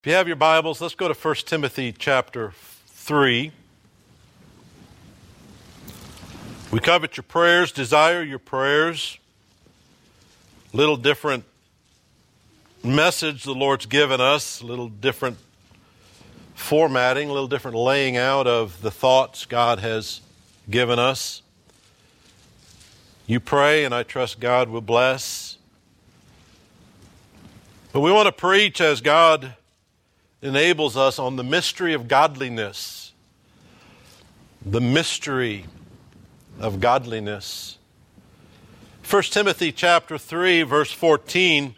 If you have your Bibles, let's go to 1 Timothy chapter 3. We covet your prayers, desire your prayers. Little different message the Lord's given us, a little different formatting, a little different laying out of the thoughts God has given us. You pray, and I trust God will bless. But we want to preach as God enables us on the mystery of godliness. The mystery of godliness. 1 Timothy chapter 3, verse 14.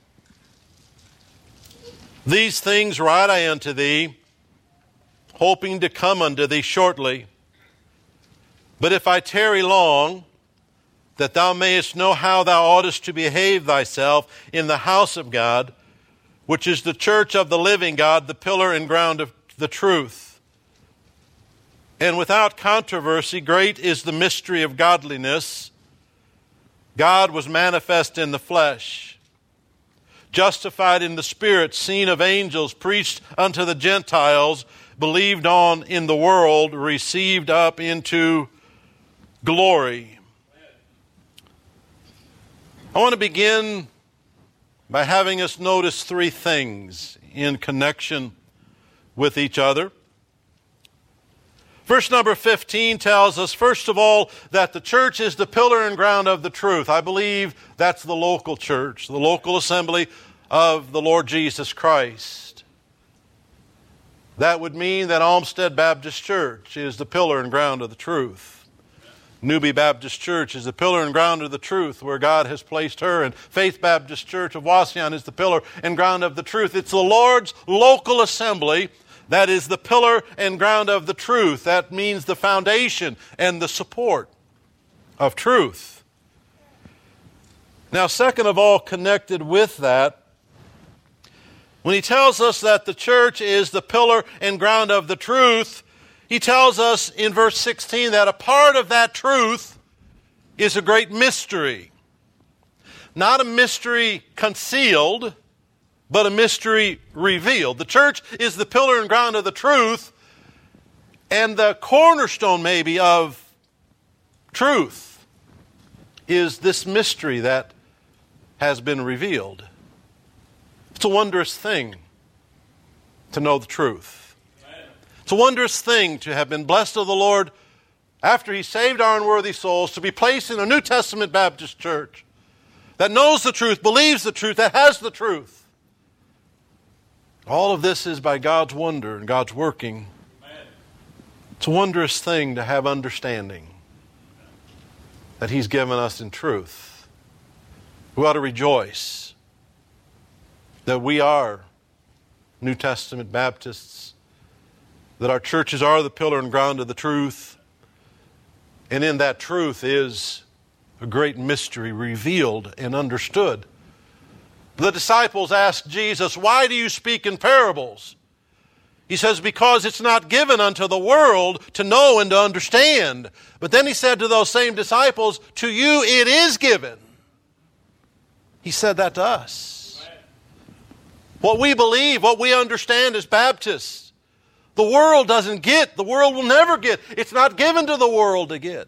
These things write I unto thee, hoping to come unto thee shortly. But if I tarry long, that thou mayest know how thou oughtest to behave thyself in the house of God, which is the church of the living God, the pillar and ground of the truth. And without controversy, great is the mystery of godliness. God was manifest in the flesh, justified in the Spirit, seen of angels, preached unto the Gentiles, believed on in the world, received up into glory. I want to begin by having us notice three things in connection with each other. Verse number 15 tells us, first of all, that the church is the pillar and ground of the truth. I believe that's the local church, the local assembly of the Lord Jesus Christ. That would mean that Olmsted Baptist Church is the pillar and ground of the truth. Newby Baptist Church is the pillar and ground of the truth where God has placed her. And Faith Baptist Church of Wauseon is the pillar and ground of the truth. It's the Lord's local assembly that is the pillar and ground of the truth. That means the foundation and the support of truth. Now, second of all, connected with that, when he tells us that the church is the pillar and ground of the truth, he tells us in verse 16 that a part of that truth is a great mystery. Not a mystery concealed, but a mystery revealed. The church is the pillar and ground of the truth, and the cornerstone maybe of truth is this mystery that has been revealed. It's a wondrous thing to know the truth. It's a wondrous thing to have been blessed of the Lord after He saved our unworthy souls, to be placed in a New Testament Baptist church that knows the truth, believes the truth, that has the truth. All of this is by God's wonder and God's working. Amen. It's a wondrous thing to have understanding that He's given us in truth. We ought to rejoice that we are New Testament Baptists, that our churches are the pillar and ground of the truth, and in that truth is a great mystery revealed and understood. The disciples asked Jesus, "Why do you speak in parables?" He says, "Because it's not given unto the world to know and to understand." But then He said to those same disciples, "To you it is given." He said that to us. What we believe, what we understand as Baptists, the world doesn't get. The world will never get. It's not given to the world to get.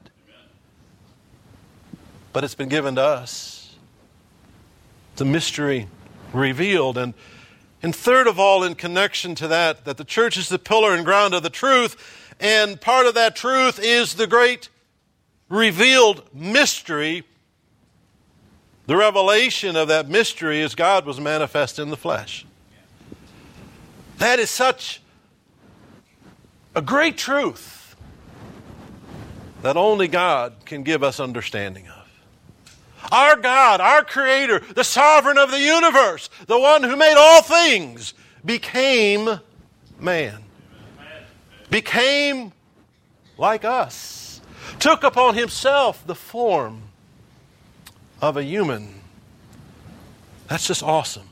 But it's been given to us. It's a mystery revealed. And third of all, in connection to that the church is the pillar and ground of the truth. And part of that truth is the great revealed mystery. The revelation of that mystery is God was manifest in the flesh. That is such a great truth that only God can give us understanding of. Our God, our Creator, the sovereign of the universe, the one who made all things, became man. Became like us. Took upon Himself the form of a human. That's just awesome.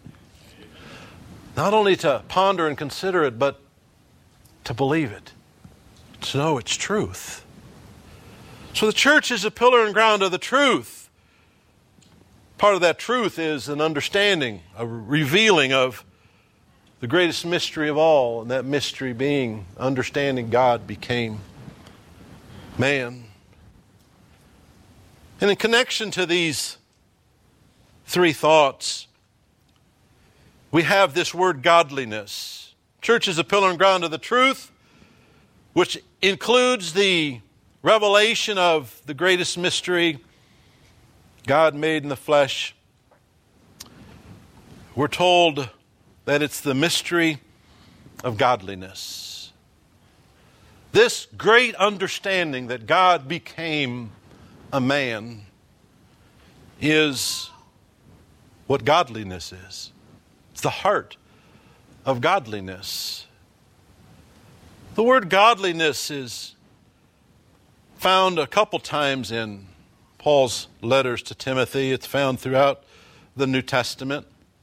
Not only to ponder and consider it, but to believe it, to know its truth. So the church is a pillar and ground of the truth. Part of that truth is an understanding, a revealing of the greatest mystery of all, and that mystery being understanding God became man. And in connection to these three thoughts, we have this word godliness. Church is a pillar and ground of the truth, which includes the revelation of the greatest mystery, God made in the flesh. We're told that it's the mystery of godliness. This great understanding that God became a man is what godliness is. It's the heart of godliness. The word godliness is found a couple times in Paul's letters to Timothy. It's found throughout the New Testament.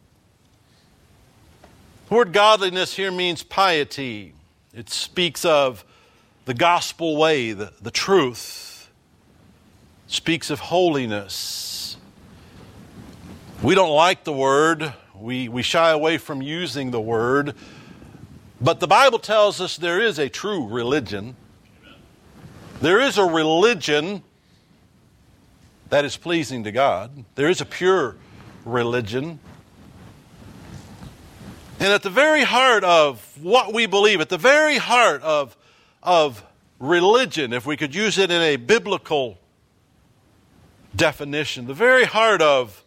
The word godliness here means piety. It speaks of the gospel way, the truth. It speaks of holiness. We don't like the word. We shy away from using the word. But the Bible tells us there is a true religion. There is a religion that is pleasing to God. There is a pure religion. And at the very heart of what we believe, at the very heart of religion, if we could use it in a biblical definition, the very heart of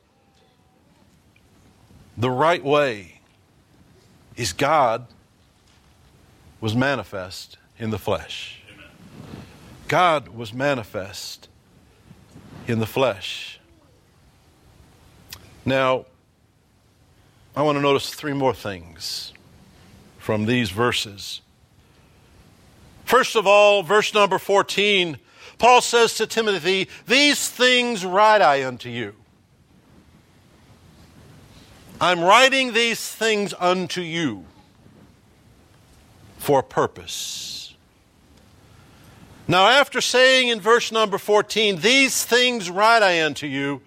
the right way is God was manifest in the flesh. Amen. God was manifest in the flesh. Now, I want to notice three more things from these verses. First of all, verse number 14, Paul says to Timothy, "These things write I unto you." I'm writing these things unto you for a purpose. Now, after saying in verse number 14, "These things write I unto you,"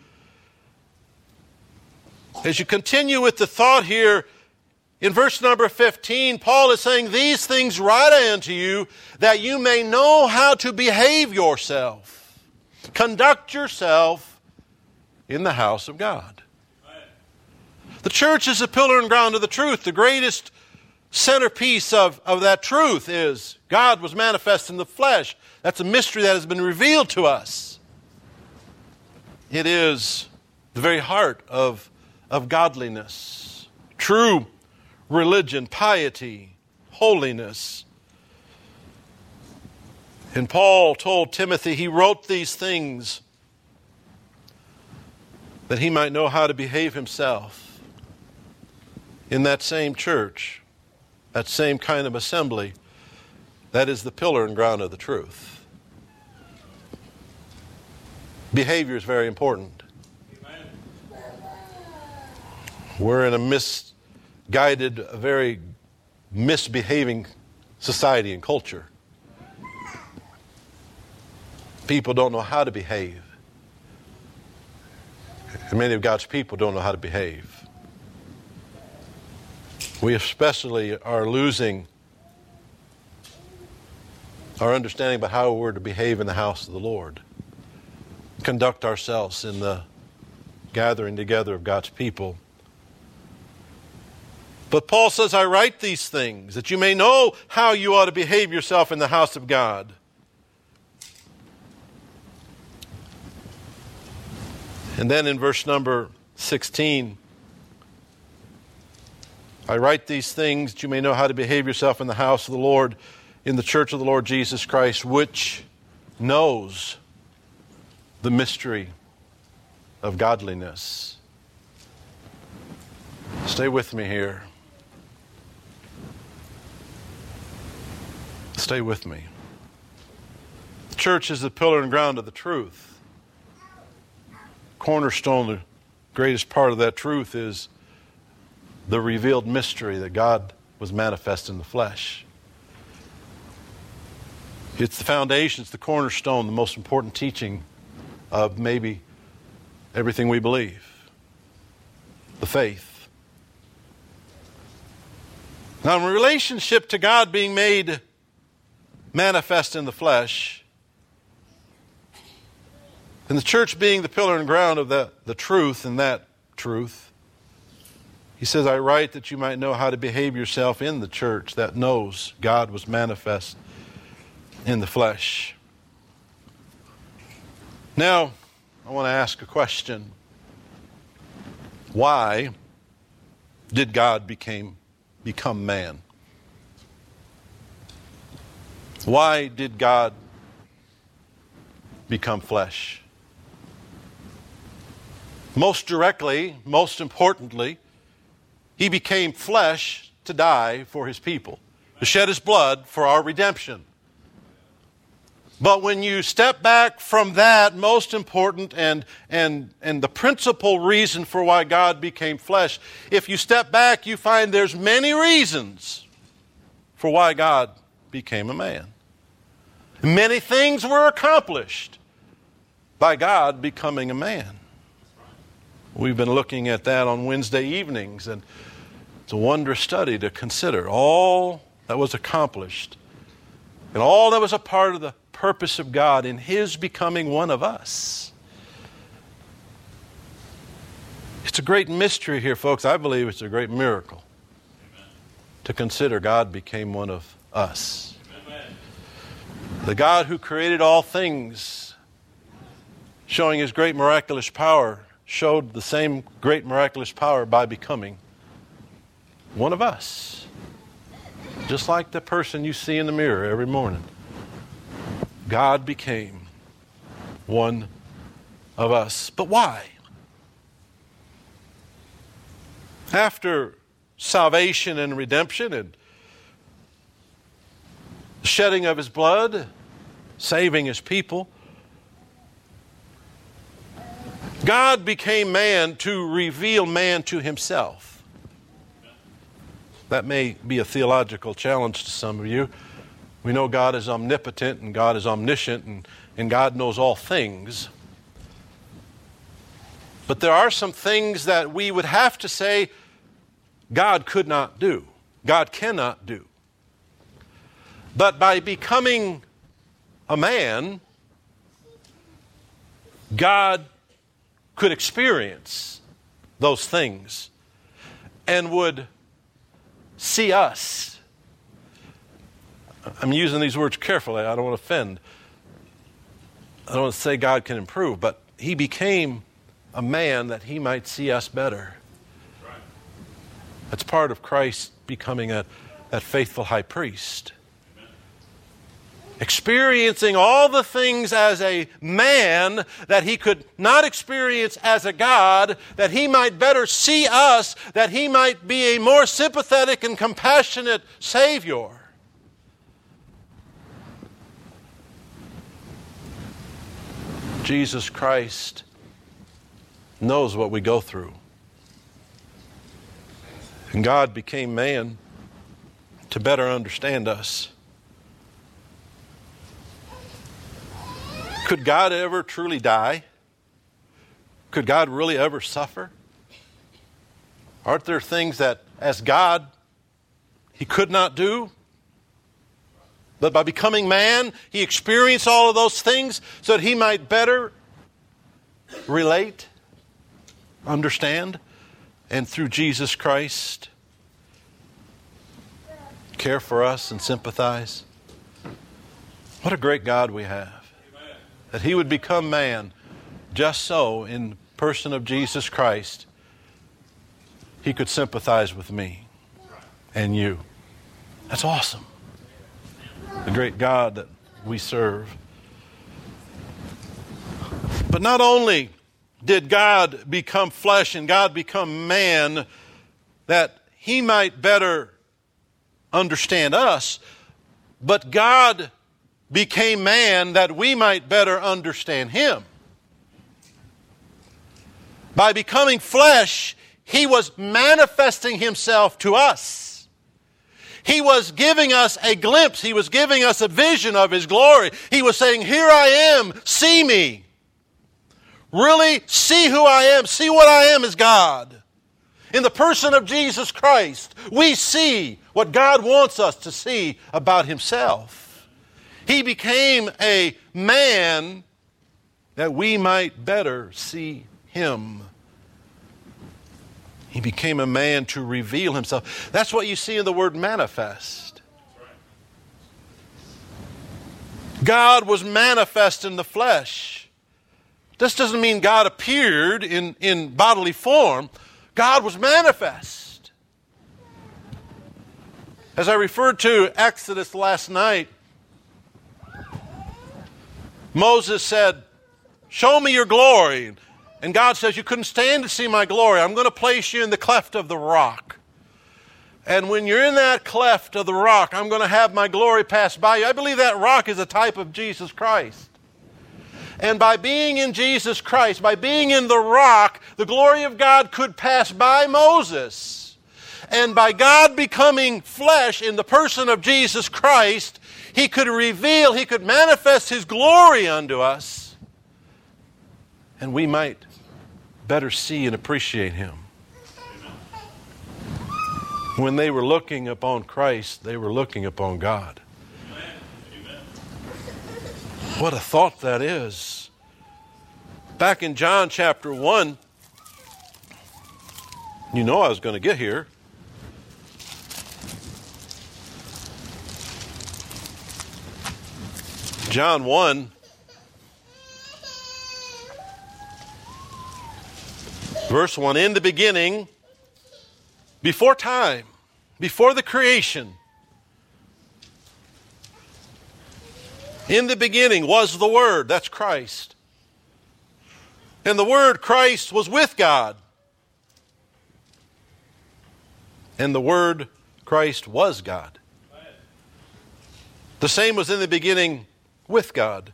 as you continue with the thought here, in verse number 15, Paul is saying, "These things write I unto you, that you may know how to behave yourself. Conduct yourself in the house of God." The church is a pillar and ground of the truth. The greatest centerpiece of that truth is God was manifest in the flesh. That's a mystery that has been revealed to us. It is the very heart of godliness, true religion, piety, holiness. And Paul told Timothy he wrote these things that he might know how to behave himself in that same church, that same kind of assembly that is the pillar and ground of the truth. Behavior is very important. We're in a misguided, a very misbehaving society and culture. People don't know how to behave. And many of God's people don't know how to behave. We especially are losing our understanding about how we're to behave in the house of the Lord. Conduct ourselves in the gathering together of God's people. But Paul says, "I write these things that you may know how you ought to behave yourself in the house of God." And then in verse number 16, "I write these things that you may know how to behave yourself in the house of the Lord, in the church of the Lord Jesus Christ, which knows the mystery of godliness." Stay with me here. Stay with me. The church is the pillar and ground of the truth. Cornerstone, the greatest part of that truth is the revealed mystery that God was manifest in the flesh. It's the foundation, it's the cornerstone, the most important teaching of maybe everything we believe. The faith. Now, in relationship to God being made manifest in the flesh, and the church being the pillar and ground of the truth and that truth, he says, I write that you might know how to behave yourself in the church that knows God was manifest in the flesh. Now, I want to ask a question. Why did God become man? Why did God become flesh? Most directly, most importantly, he became flesh to die for his people, to shed his blood for our redemption. But when you step back from that most important and the principal reason for why God became flesh, if you step back, you find there's many reasons for why God became a man. Many things were accomplished by God becoming a man. We've been looking at that on Wednesday evenings, and it's a wondrous study to consider all that was accomplished and all that was a part of the purpose of God in his becoming one of us. It's a great mystery here, folks. I believe it's a great miracle. Amen. To consider God became one of us. Amen. The God who created all things, showing his great miraculous power, showed the same great miraculous power by becoming one of us. Just like the person you see in the mirror every morning. God became one of us. But why? After salvation and redemption and the shedding of his blood, saving his people, God became man to reveal man to himself. That may be a theological challenge to some of you. We know God is omnipotent and God is omniscient and God knows all things. But there are some things that we would have to say God could not do. God cannot do. But by becoming a man, God could experience those things and would see us. I'm using these words carefully. I don't want to offend. I don't want to say God can improve, but he became a man that he might see us better. Right. That's part of Christ becoming that faithful high priest. Amen. Experiencing all the things as a man that he could not experience as a God, that he might better see us, that he might be a more sympathetic and compassionate Savior. Jesus Christ knows what we go through. And God became man to better understand us. Could God ever truly die? Could God really ever suffer? Aren't there things that, as God, he could not do? But by becoming man, he experienced all of those things so that he might better relate, understand, and through Jesus Christ, care for us and sympathize. What a great God we have. Amen. That he would become man just so in the person of Jesus Christ, he could sympathize with me and you. That's awesome. The great God that we serve. But not only did God become flesh and God become man that he might better understand us, but God became man that we might better understand him. By becoming flesh, he was manifesting himself to us. He was giving us a glimpse. He was giving us a vision of his glory. He was saying, here I am, see me. Really see who I am. See what I am as God. In the person of Jesus Christ, we see what God wants us to see about Himself. He became a man that we might better see Him. He became a man to reveal Himself. That's what you see in the word manifest. God was manifest in the flesh. This doesn't mean God appeared in bodily form. God was manifest. As I referred to Exodus last night, Moses said, "Show me your glory." And God says, "You couldn't stand to see my glory. I'm going to place you in the cleft of the rock. And when you're in that cleft of the rock, I'm going to have my glory pass by you." I believe that rock is a type of Jesus Christ. And by being in Jesus Christ, by being in the rock, the glory of God could pass by Moses. And by God becoming flesh in the person of Jesus Christ, He could reveal, He could manifest His glory unto us. And we might better see and appreciate Him. When they were looking upon Christ, they were looking upon God. What a thought that is. Back in John chapter 1, you know I was going to get here. John 1, verse 1, in the beginning, before time, before the creation, in the beginning was the Word, that's Christ. And the Word, Christ, was with God. And the Word, Christ, was God. The same was in the beginning with God.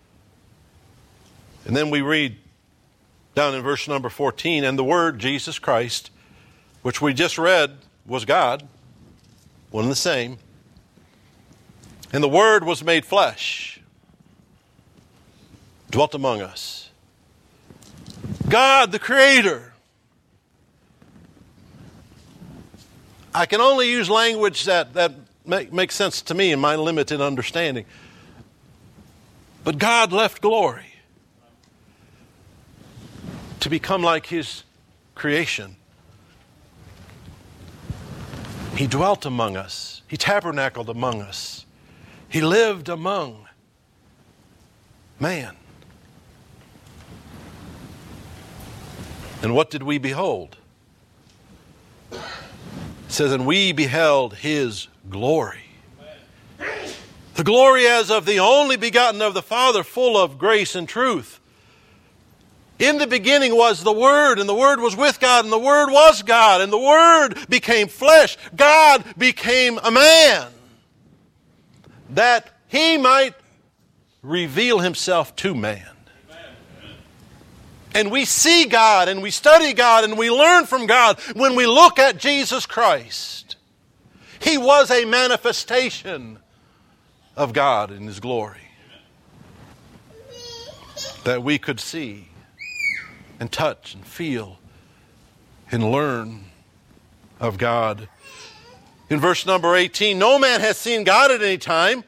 And then we read down in verse number 14, and the Word, Jesus Christ, which we just read, was God, one and the same. And the Word was made flesh, dwelt among us. God, the Creator. I can only use language that makes sense to me in my limited understanding. But God left glory to become like His creation. He dwelt among us. He tabernacled among us. He lived among man. And what did we behold? It says, and we beheld His glory. The glory as of the only begotten of the Father, full of grace and truth. In the beginning was the Word, and the Word was with God, and the Word was God, and the Word became flesh. God became a man, that He might reveal Himself to man. And we see God, and we study God, and we learn from God when we look at Jesus Christ. He was a manifestation of God in His glory, that we could see and touch and feel and learn of God. In verse number 18, no man has seen God at any time.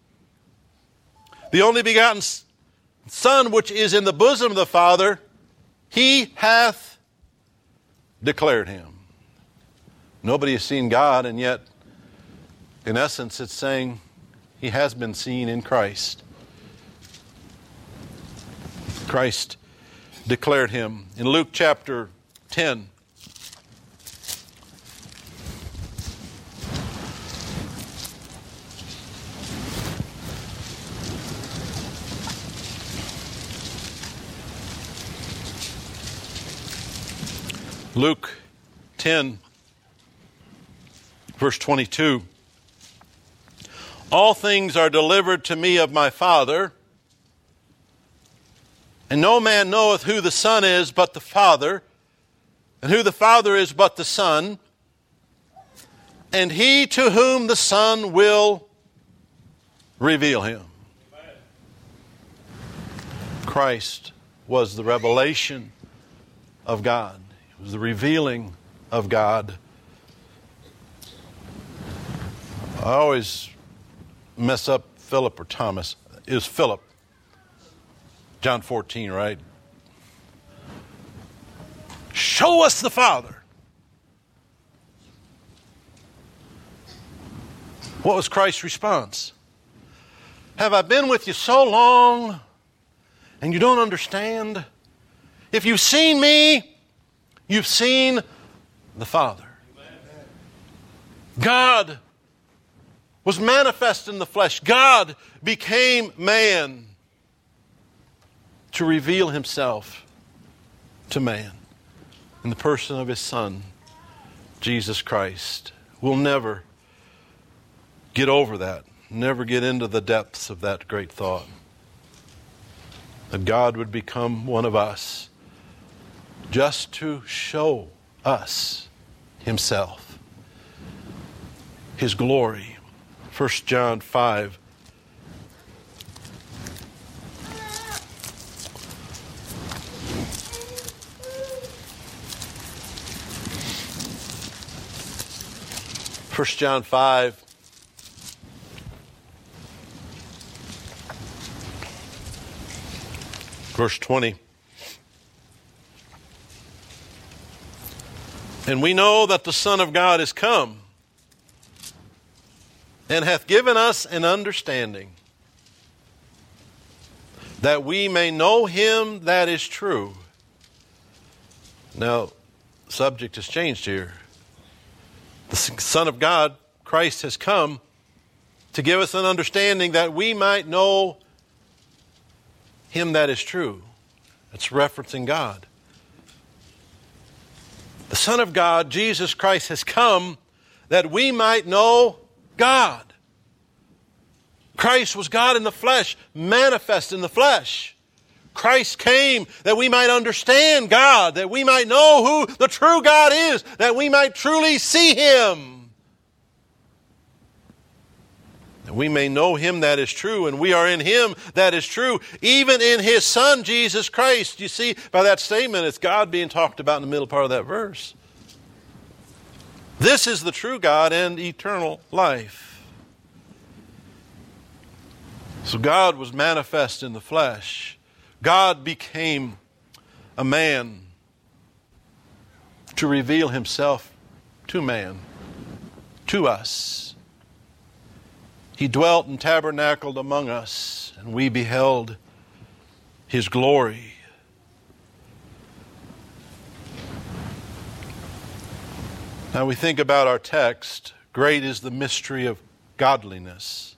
The only begotten Son, which is in the bosom of the Father, He hath declared Him. Nobody has seen God, and yet, in essence, it's saying He has been seen in Christ. Christ declared Him. In Luke chapter 10, Luke 10, verse 22. All things are delivered to me of my Father, and no man knoweth who the Son is but the Father, and who the Father is but the Son, and he to whom the Son will reveal Him. Christ was the revelation of God. It was the revealing of God. I always mess up Philip or Thomas. It was Philip. John 14, right? Show us the Father. What was Christ's response? Have I been with you so long and you don't understand? If you've seen me, you've seen the Father. God was manifest in the flesh. God became man to reveal himself to man in the person of his Son, Jesus Christ. We'll never get over that, never get into the depths of that great thought. That God would become one of us just to show us himself, his glory. 1 John 5. First John 5. Verse 20. And we know that the Son of God is come, and hath given us an understanding, that we may know him that is true. Now, the subject has changed here. The Son of God, Christ, has come to give us an understanding that we might know him that is true. It's referencing God. The Son of God, Jesus Christ, has come that we might know God. Christ was God in the flesh, manifest in the flesh. Christ came that we might understand God, that we might know who the true God is, that we might truly see him. That we may know him that is true, and we are in him that is true, even in his Son, Jesus Christ. You see, by that statement, it's God being talked about in the middle part of that verse. This is the true God and eternal life. So God was manifest in the flesh. God became a man to reveal himself to man, to us. He dwelt and tabernacled among us, and we beheld his glory. Now we think about our text. Great is the mystery of godliness.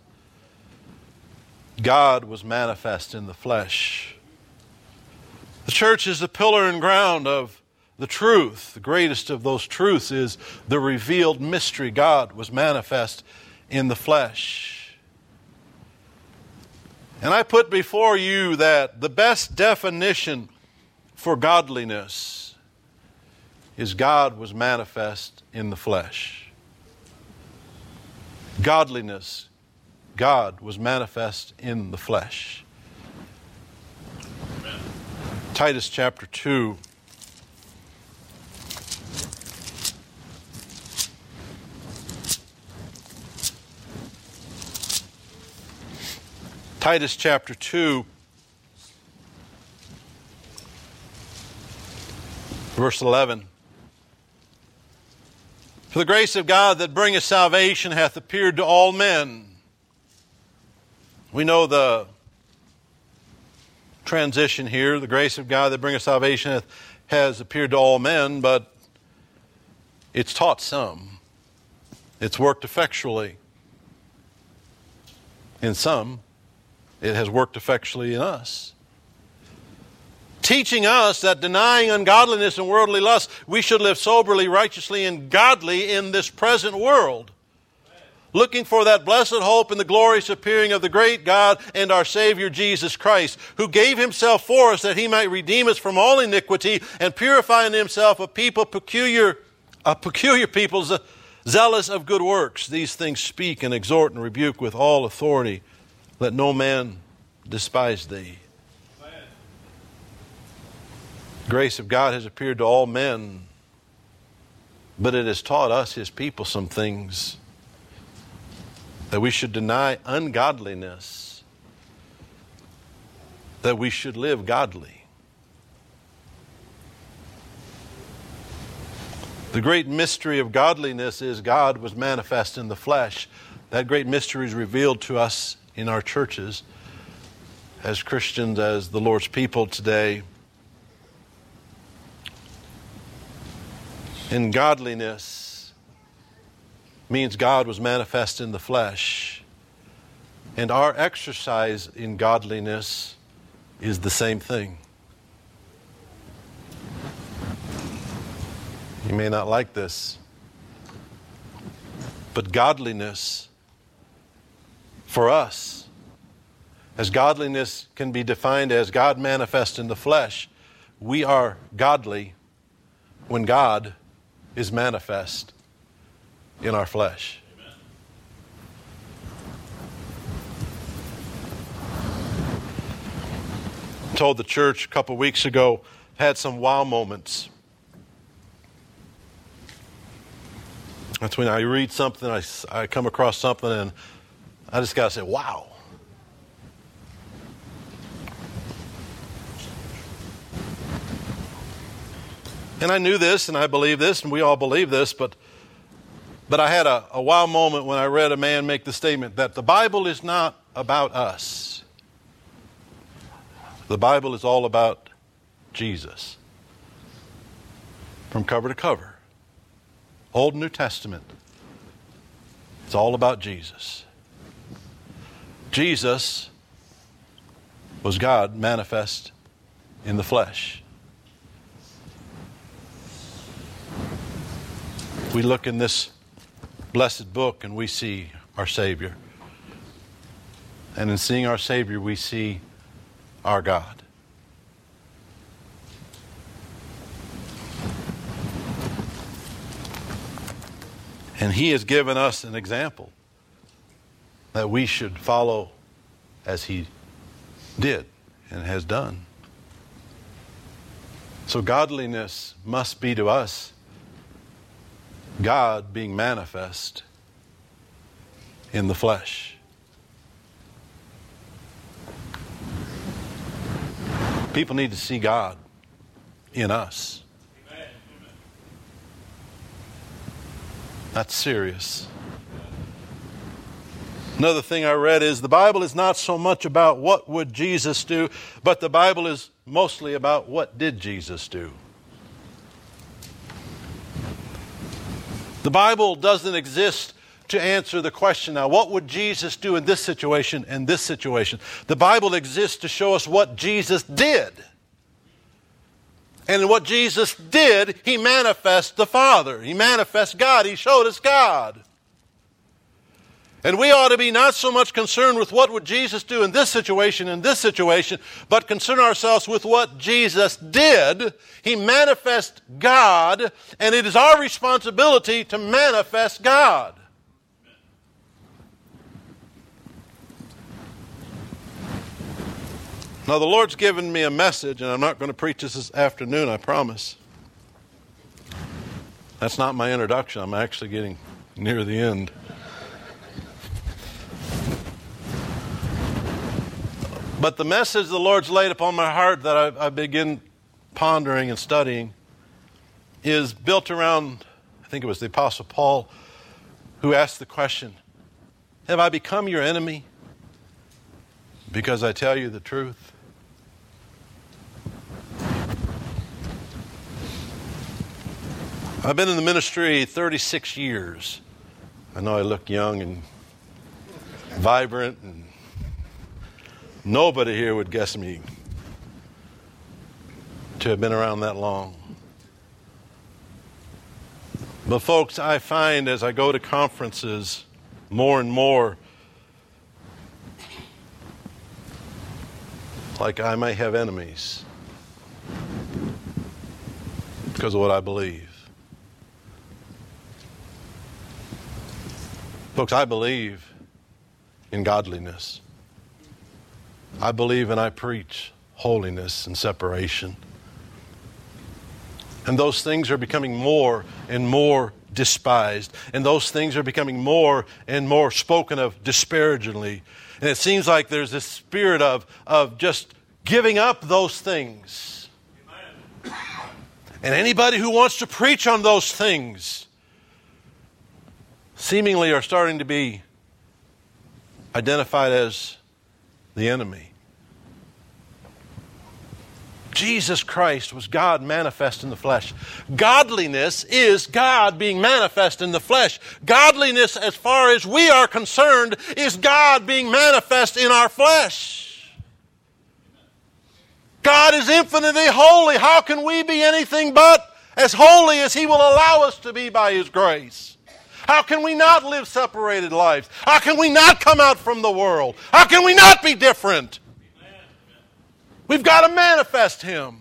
God was manifest in the flesh. The church is the pillar and ground of the truth. The greatest of those truths is the revealed mystery. God was manifest in the flesh. And I put before you that the best definition for godliness is God was manifest in the flesh. Godliness, God was manifest in the flesh. Amen. Titus chapter 2. Titus chapter 2, verse 11. For the grace of God that bringeth salvation hath appeared to all men. We know the transition here. The grace of God that bringeth salvation has appeared to all men, but it's taught some. It's worked effectually in some. It has worked effectually in us. Teaching us that denying ungodliness and worldly lust, we should live soberly, righteously, and godly in this present world. Looking for that blessed hope and the glorious appearing of the great God and our Savior Jesus Christ, who gave himself for us that he might redeem us from all iniquity and purify in himself a peculiar people, zealous of good works. These things speak and exhort and rebuke with all authority. Let no man despise thee. Amen. The grace of God has appeared to all men. But it has taught us, His people, some things. That we should deny ungodliness. That we should live godly. The great mystery of godliness is God was manifest in the flesh. That great mystery is revealed to us in our churches as Christians, as the Lord's people today. And godliness means God was manifest in the flesh. And our exercise in godliness is the same thing. You may not like this, but godliness for us, as godliness can be defined as God manifest in the flesh, we are godly when God is manifest in our flesh. Amen. I told the church a couple weeks ago, had some wow moments. That's when I read something, I come across something, and I just got to say, wow. And I knew this, and I believe this, and we all believe this, but I had a wow moment when I read a man make the statement that the Bible is not about us. The Bible is all about Jesus. From cover to cover. Old and New Testament. It's all about Jesus. Jesus was God manifest in the flesh. We look in this blessed book and we see our Savior. And in seeing our Savior, we see our God. And He has given us an example that we should follow as He did and has done. So godliness must be to us God being manifest in the flesh. People need to see God in us. Amen. That's serious. Another thing I read is the Bible is not so much about what would Jesus do, but the Bible is mostly about what did Jesus do. The Bible doesn't exist to answer the question now, what would Jesus do in this situation and this situation? The Bible exists to show us what Jesus did. And in what Jesus did, He manifests the Father. He manifests God. He showed us God. And we ought to be not so much concerned with what would Jesus do in this situation and this situation, but concern ourselves with what Jesus did. He manifests God, and it is our responsibility to manifest God. Now the Lord's given me a message, and I'm not going to preach this afternoon, I promise. That's not my introduction. I'm actually getting near the end. But the message the Lord's laid upon my heart that I begin pondering and studying is built around, I think it was the Apostle Paul who asked the question, have I become your enemy because I tell you the truth? I've been in the ministry 36 years. I know I look young and vibrant, and nobody here would guess me to have been around that long. But folks, I find as I go to conferences more and more, like I may have enemies because of what I believe. Folks, I believe in godliness. I believe and I preach holiness and separation. And those things are becoming more and more despised. And those things are becoming more and more spoken of disparagingly. And it seems like there's this spirit of just giving up those things. Amen. And anybody who wants to preach on those things seemingly are starting to be identified as the enemy. Jesus Christ was God manifest in the flesh. Godliness is God being manifest in the flesh. Godliness, as far as we are concerned, is God being manifest in our flesh. God is infinitely holy. How can we be anything but as holy as He will allow us to be by His grace? How can we not live separated lives? How can we not come out from the world? How can we not be different? We've got to manifest Him.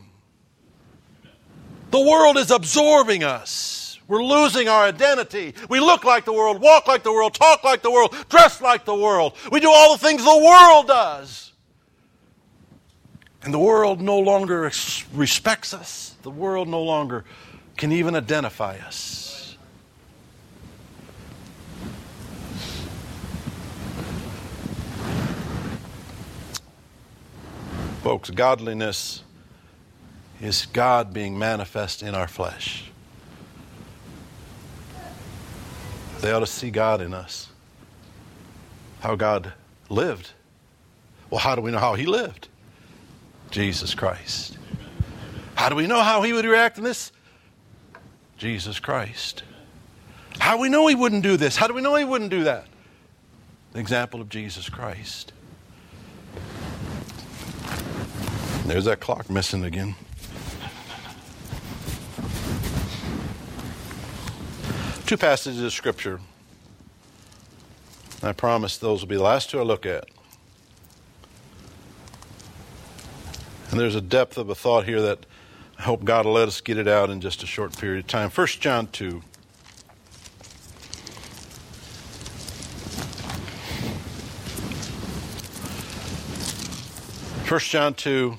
The world is absorbing us. We're losing our identity. We look like the world, walk like the world, talk like the world, dress like the world. We do all the things the world does. And the world no longer respects us. The world no longer can even identify us. Folks, godliness is God being manifest in our flesh. They ought to see God in us. How God lived. Well, how do we know how He lived? Jesus Christ. How do we know how He would react in this? Jesus Christ. How do we know He wouldn't do this? How do we know He wouldn't do that? The example of Jesus Christ. There's that clock missing again. Two passages of Scripture. I promise those will be the last two I look at. And there's a depth of a thought here that I hope God will let us get it out in just a short period of time. 1 John 2. First John 2.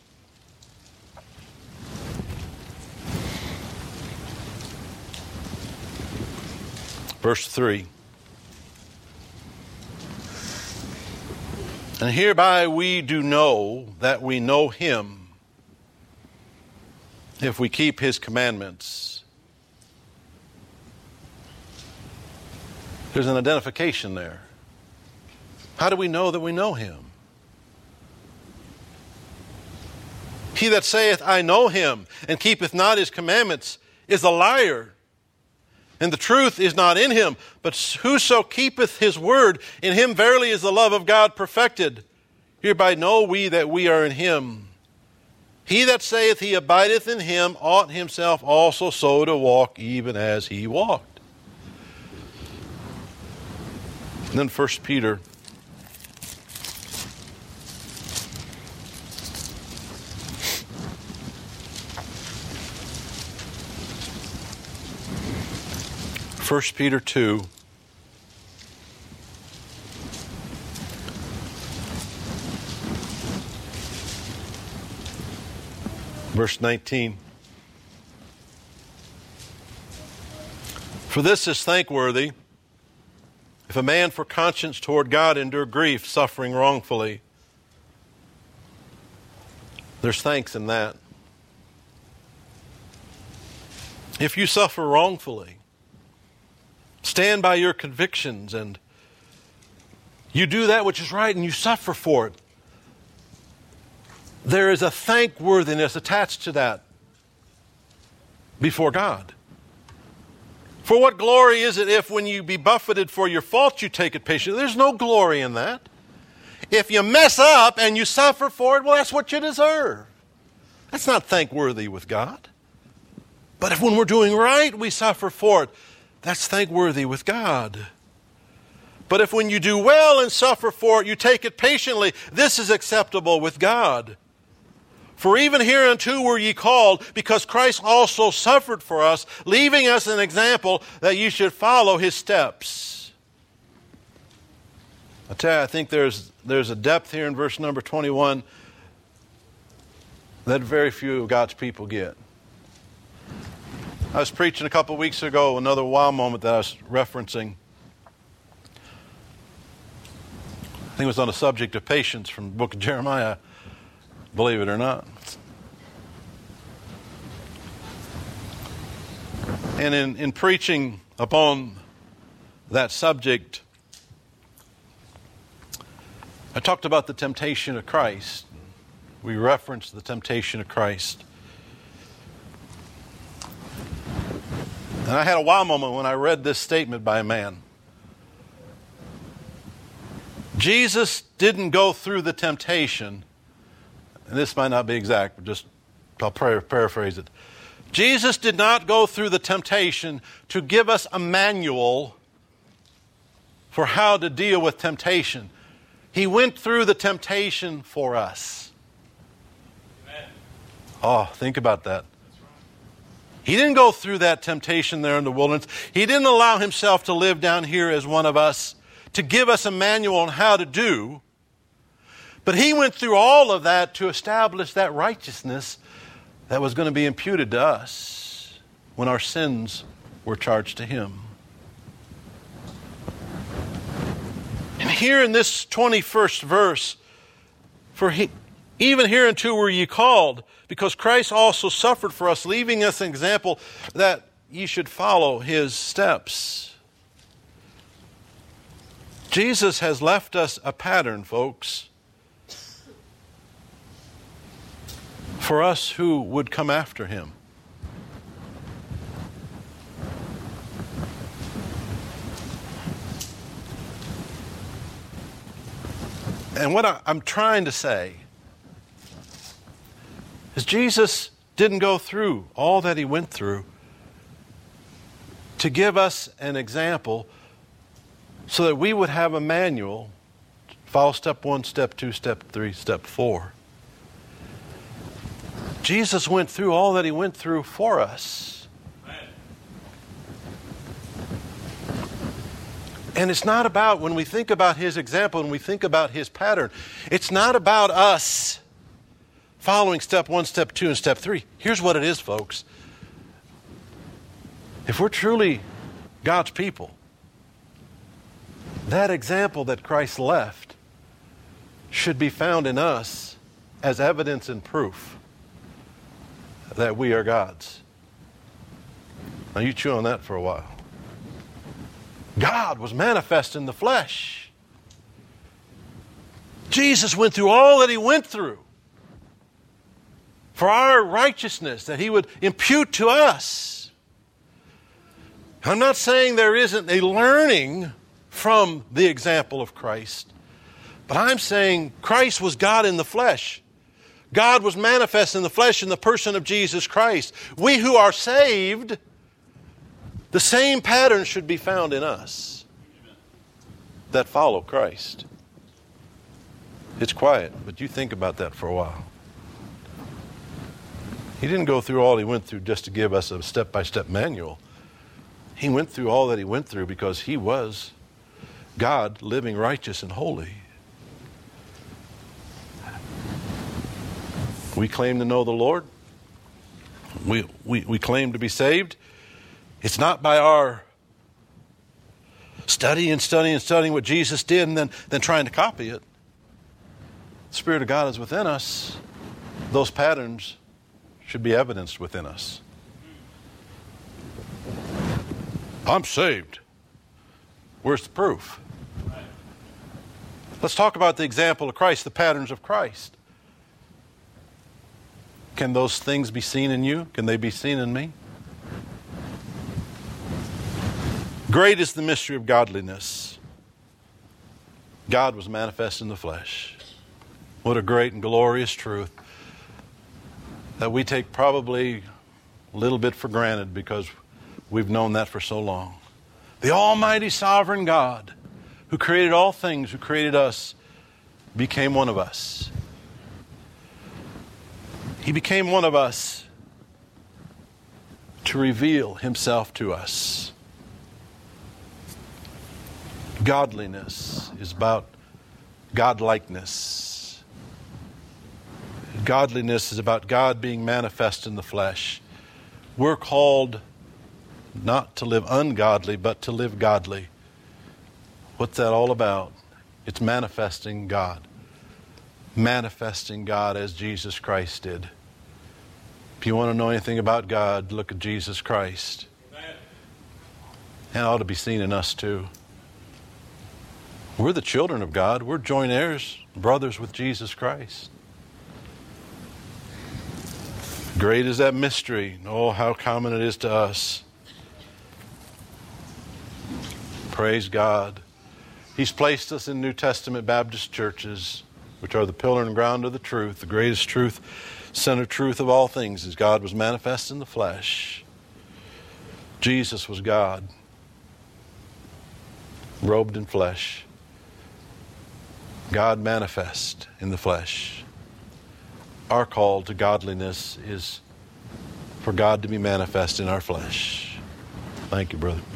Verse 3. And hereby we do know that we know Him, if we keep His commandments. There's an identification there. How do we know that we know Him? He that saith, I know Him, and keepeth not His commandments, is a liar. And the truth is not in him. But whoso keepeth His word, in him verily is the love of God perfected. Hereby know we that we are in Him. He that saith he abideth in Him ought himself also so to walk, even as He walked. And then 1 Peter. First Peter 2. Verse 19. For this is thankworthy, if a man for conscience toward God endure grief, suffering wrongfully. There's thanks in that. If you suffer wrongfully, stand by your convictions and you do that which is right and you suffer for it. There is a thankworthiness attached to that before God. For what glory is it if when you be buffeted for your faults you take it patiently? There's no glory in that. If you mess up and you suffer for it, well, that's what you deserve. That's not thankworthy with God. But if when we're doing right we suffer for it, that's thankworthy with God. But if when you do well and suffer for it, you take it patiently, this is acceptable with God. For even hereunto were ye called, because Christ also suffered for us, leaving us an example that you should follow His steps. I tell you, I think there's a depth here in verse number 21 that very few of God's people get. I was preaching a couple of weeks ago, another wow moment that I was referencing. I think it was on the subject of patience from the book of Jeremiah, believe it or not. And in preaching upon that subject, I talked about the temptation of Christ. We referenced the temptation of Christ. And I had a wow moment when I read this statement by a man. Jesus didn't go through the temptation, and this might not be exact, but I'll paraphrase it. Jesus did not go through the temptation to give us a manual for how to deal with temptation. He went through the temptation for us. Amen. Oh, think about that. He didn't go through that temptation there in the wilderness. He didn't allow himself to live down here as one of us, to give us a manual on how to do. But he went through all of that to establish that righteousness that was going to be imputed to us when our sins were charged to him. And here in this 21st verse, even hereunto were ye called, because Christ also suffered for us, leaving us an example that ye should follow his steps. Jesus has left us a pattern, folks, for us who would come after him. And what I'm trying to say is Jesus didn't go through all that he went through to give us an example so that we would have a manual, follow step 1, step 2, step 3, step 4. Jesus went through all that he went through for us. And it's not about, when we think about his example and we think about his pattern, it's not about us following step 1, step 2, and step 3. Here's what it is, folks. If we're truly God's people, that example that Christ left should be found in us as evidence and proof that we are God's. Now you chew on that for a while. God was manifest in the flesh. Jesus went through all that he went through for our righteousness that he would impute to us. I'm not saying there isn't a learning from the example of Christ, but I'm saying Christ was God in the flesh. God was manifest in the flesh in the person of Jesus Christ. We who are saved, the same pattern should be found in us that follow Christ. It's quiet, but you think about that for a while. He didn't go through all he went through just to give us a step-by-step manual. He went through all that he went through because he was God living righteous and holy. We claim to know the Lord. We claim to be saved. It's not by our studying what Jesus did and then trying to copy it. The Spirit of God is within us. Those patterns should be evidenced within us. I'm saved. Where's the proof? Let's talk about the example of Christ, the patterns of Christ. Can those things be seen in you? Can they be seen in me? Great is the mystery of godliness. God was manifest in the flesh. What a great and glorious truth that we take probably a little bit for granted because we've known that for so long. The Almighty Sovereign God, who created all things, who created us, became one of us. He became one of us to reveal himself to us. Godliness is about godlikeness. Godliness is about God being manifest in the flesh. We're called not to live ungodly, but to live godly. What's that all about? It's manifesting God. Manifesting God as Jesus Christ did. If you want to know anything about God, look at Jesus Christ. Amen. And it ought to be seen in us too. We're the children of God. We're joint heirs, brothers with Jesus Christ. Great is that mystery. Oh, how common it is to us. Praise God. He's placed us in New Testament Baptist churches, which are the pillar and ground of the truth. The greatest truth, center truth of all things is God was manifest in the flesh. Jesus was God, robed in flesh. God manifest in the flesh. Our call to godliness is for God to be manifest in our flesh. Thank you, brother.